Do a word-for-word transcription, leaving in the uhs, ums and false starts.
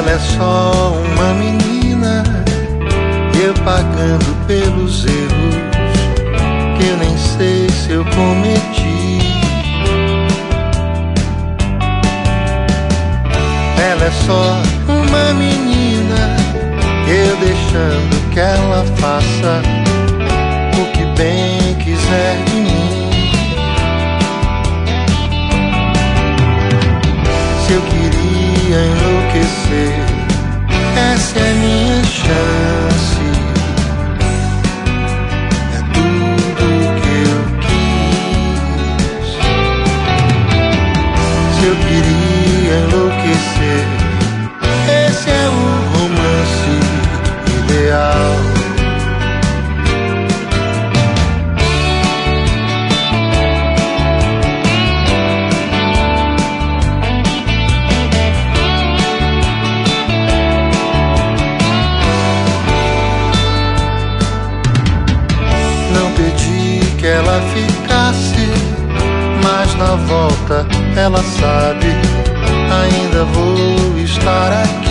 Ela é só uma menina, eu pagando pelos erros que eu nem sei se eu cometi. Ela é só uma menina, eu deixando que ela faça o que bem quiser de mim. Se eu queria enlouquecer, essa é a minha chance. É tudo que eu quis. Se eu queria enlouquecer, esse é o romance ideal. Não pedi que ela ficasse, mas na volta ela sabe, ainda vou estar aqui.